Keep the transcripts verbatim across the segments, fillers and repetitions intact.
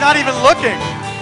not even looking.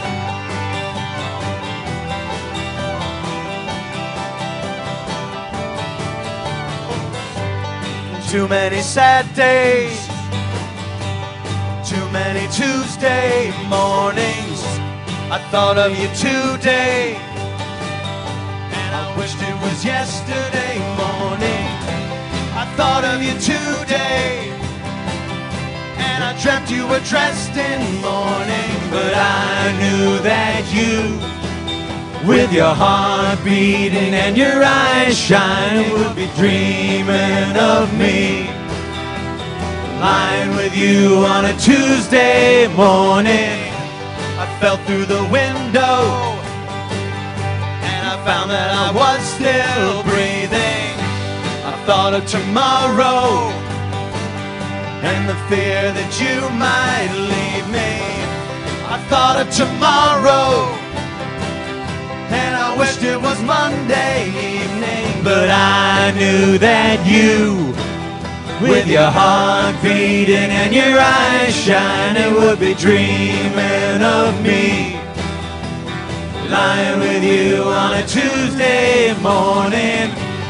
Too many sad days, too many Tuesday mornings. I thought of you today, and I wished it was yesterday morning. I thought of you today, and I dreamt you were dressed in mourning. But I knew that you, with your heart beating and your eyes shining, would be dreaming of me. Lying with you on a Tuesday morning, I fell through the window, and I found that I was still breathing. I thought of tomorrow, and the fear that you might leave me. I thought of tomorrow, and I wished it was Monday evening. But I knew that you, with your heart beating and your eyes shining, would be dreaming of me. Lying with you on a Tuesday morning.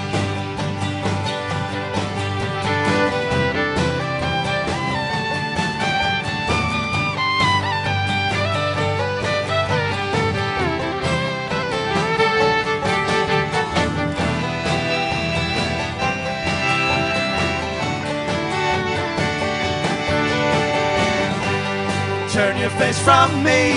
Turn your face from me,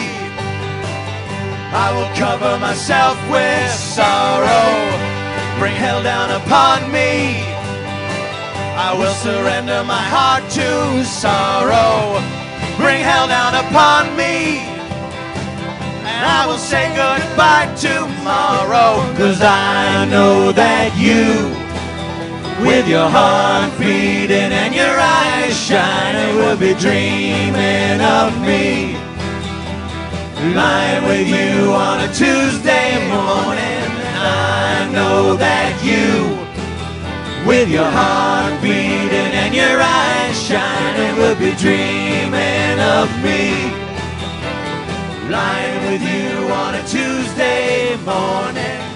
I will cover myself with sorrow. Bring hell down upon me, I will surrender my heart to sorrow. Bring hell down upon me, and I will say goodbye tomorrow. Cause I know that you, with your heart beating and your eyes shining, will be dreaming of me. Lying with you on a Tuesday morning. I know that you, with your heart beating and your eyes shining, will be dreaming of me. Lying with you on a Tuesday morning.